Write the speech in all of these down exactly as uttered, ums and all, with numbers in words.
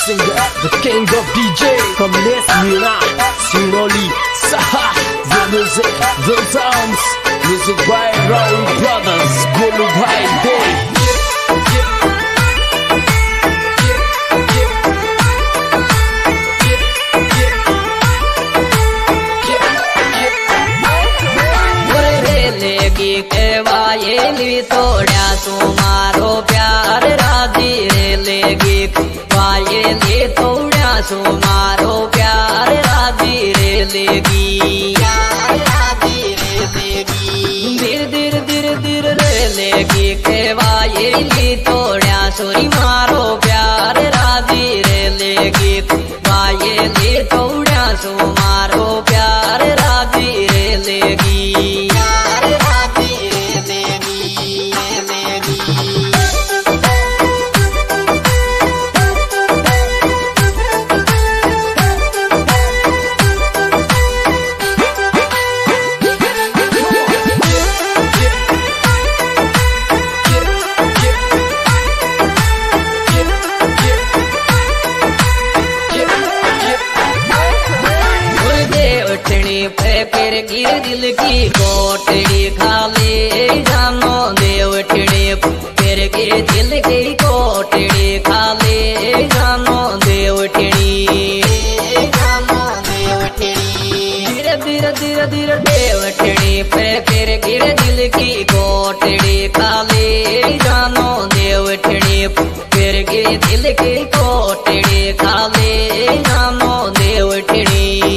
singer, the king of D J, Kamlesh Meena, Sinoli, Saha, the music, the sounds, music by Raul Brothers, Golu Bhai Day. वायेली तोड़ा सो मारो प्यार राजी रे लेगी वायेली तोड़ा सो मारो प्यार राजी रे लेगी धीर धीर धीर धीर रे लेगी के वायेली तोड़ा सोरी मारो प्यार राजी रे लेगी वायेली तोड़ा सो मारो प्यार राजी रे लेगी। फिर गिर दिल की कोटड़ी खाले जानो देवठड़ी फिर गिर दिल की कोटड़ी खाले जानो देवठड़ी धीरे धीरे धीरे धीरे देवठड़ी फिर फिर गिर दिल की कोटड़ी खाले जानो देवठड़ी फिर गिर दिल की कोटड़ी खाले जानो देवठड़ी।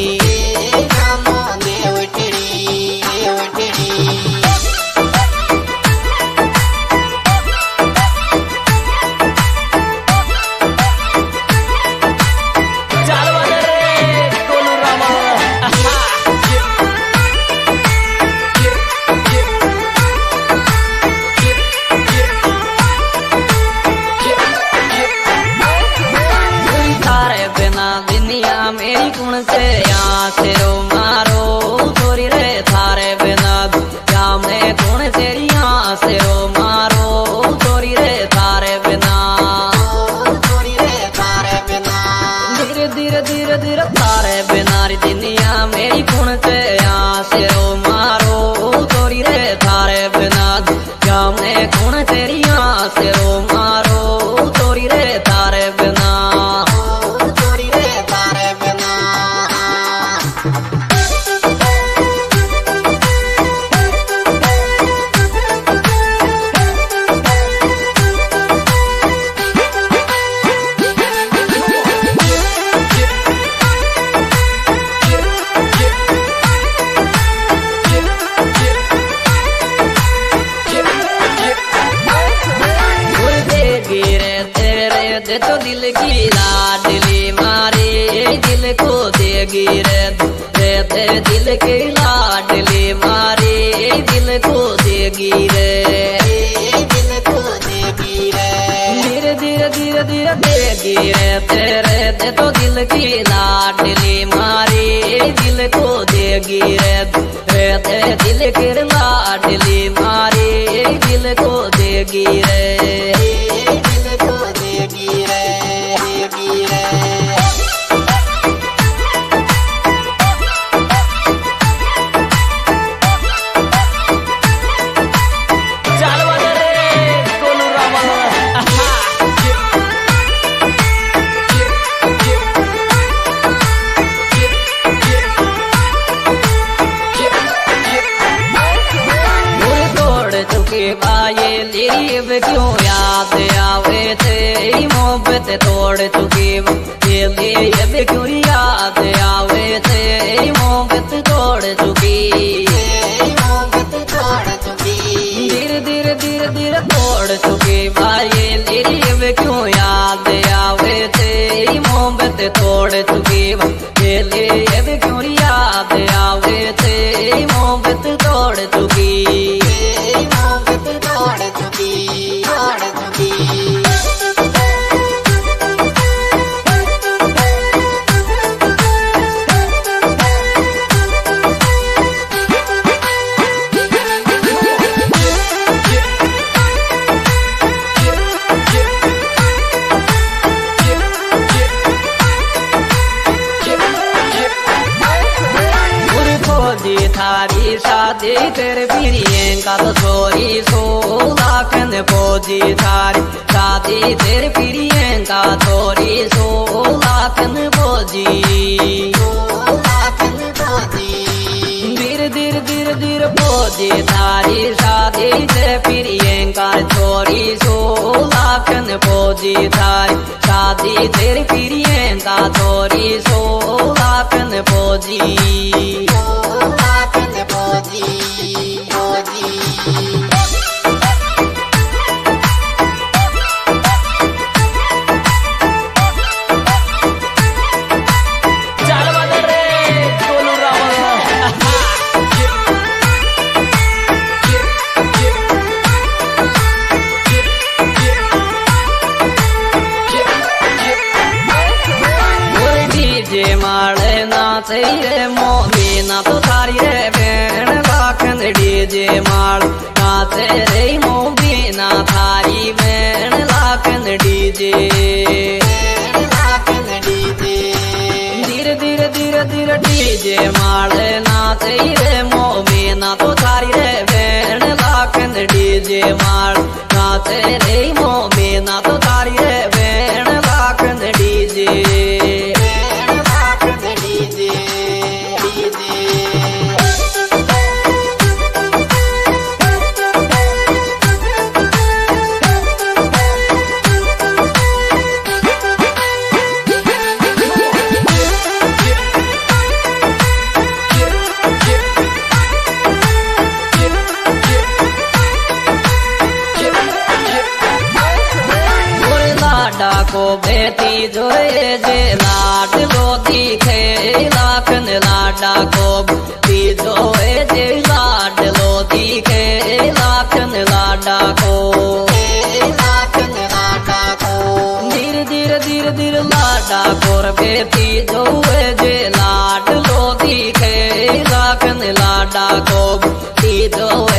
मेरी कुण से यहाँ से रो मारो छोरी रे थारे बिना क्या मैं कुण तेरी यहाँ से रो मारो छोरी रे थारे बिना धीरे धीरे धीरे धीरे थारे बिना री दुनिया मेरी कुण से यहाँ से रो मारो छोरी रे थारे बिना क्या मैं कुण तेरी यहाँ से रो मारो छोरी रे थारे बिना। तो दिल की लाडली मारे दिल को देगी रे रे दिल की लाडली मारे दिल को देगी रे दिल को देगी रे धीरे धीरे धीरे धीरे देगी रे तेरे दे तो दिल की लाडली मारे दिल को देगी रे रे दिल की लाडली मारे दिल को देगी रे दिल को देगी रे देगी रे। बाये तेरी क्यों याद आवे तेरी मोहब्बत तोड़ चुकी ये लिए क्यों याद आवे तेरी मोहब्बत तोड़ चुकी धीरे धीरे धीरे धीरे तोड़ चुकी बाये तेरी क्यों याद आवे तेरी मोहब्बत तोड़ चुकी ये लिए क्यों याद आवे तेरी मोहब्बत तोड़ चुकी। शादी तेरे प्रियंका तो छोरी सो लाखन फौजी थारी शादी तेरे प्रियंका छोरी सो लाखन फौजी धीर धीर धीर धीर फौजी थारी शादी तेरे प्रियंका छोरी सो लाखन फौजी थारी शादी तेरे प्रियंका छोरी सो लाखन फौजी रे मोबीना तो थारी रे भेण लाखन डीजे माल नाचे रे मोबीना थारी भेण लाखन डीजे धीरे धीरे धीरे धीरे डीजे माल नाचे रे मोबीना तो थारी रे भेण लाखन डीजे माल नाचे रे मोबीना तो थारी रे भेण लाखन डीजे को बेटी जोए जे लाड लो दिखे लाखन लाडा को बेटी जोए जे लाड लो दिखे लाखन लाडा को धीरे धीरे धीरे धीरे लाडा को बेटी जोए जे लाड लो दिखे लाखन लाडा को बेटी जोए